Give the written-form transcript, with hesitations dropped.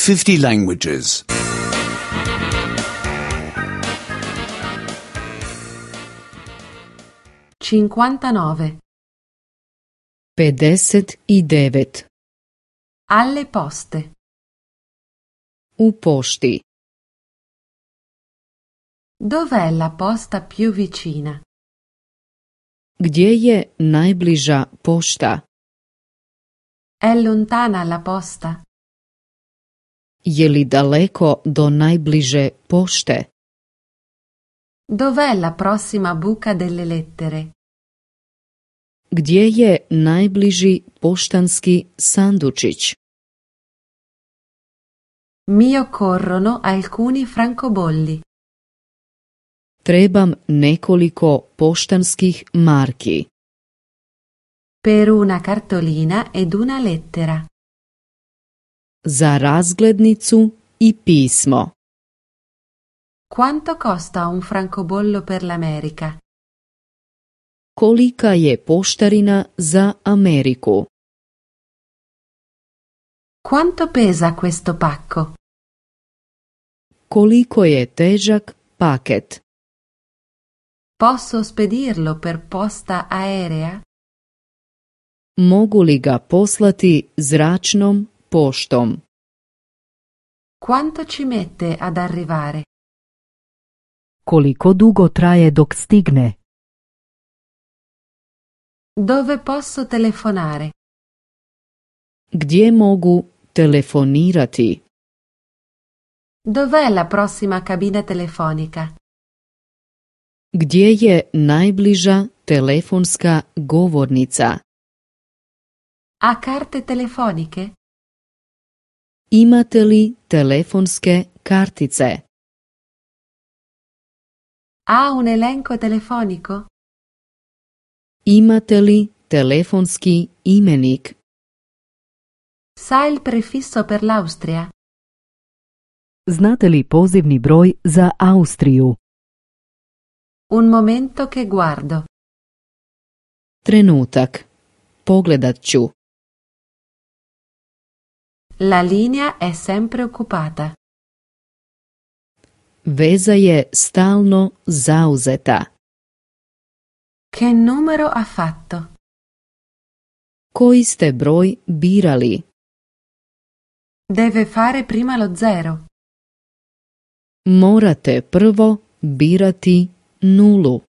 50 languages. 59. 59. Alle poste. U pošti. Dov'è la posta più vicina? Gdje je najbliža pošta? È lontana la posta? Je li daleko do najbliže pošte? Dov'è la prossima buca delle lettere? Gdje je najbliži poštanski sandučić? Mi occorrono alcuni francobolli. Trebam nekoliko poštanskih marki. Per una cartolina ed una lettera. Za razglednicu i pismo. Quanto costa un francobollo per l'America? Kolika je poštarina za Ameriku? Quanto pesa questo pacco? Koliko je težak paket? Posso spedirlo per posta aerea? Mogu li ga poslati zračnom poštom? Quanto ci mette ad arrivare? Koliko dugo traje dok stigne? Dove posso telefonare? Gdje mogu telefonirati? Dov'è la prossima cabina telefonica? Gdje je najbliža telefonska govornica? Ha carte telefoniche? Imate li telefonske kartice? Ha un elenco telefonico? Imate li telefonski imenik? Sa il prefisso per l'Austria? Znate li pozivni broj za Austriju? Un momento che guardo. Trenutak. Pogledat ću. La linea è sempre occupata. Veza je stalno zauzeta. Che numero ha fatto? Koji ste broj birali? Deve fare prima lo 0. Morate prvo birati nulu.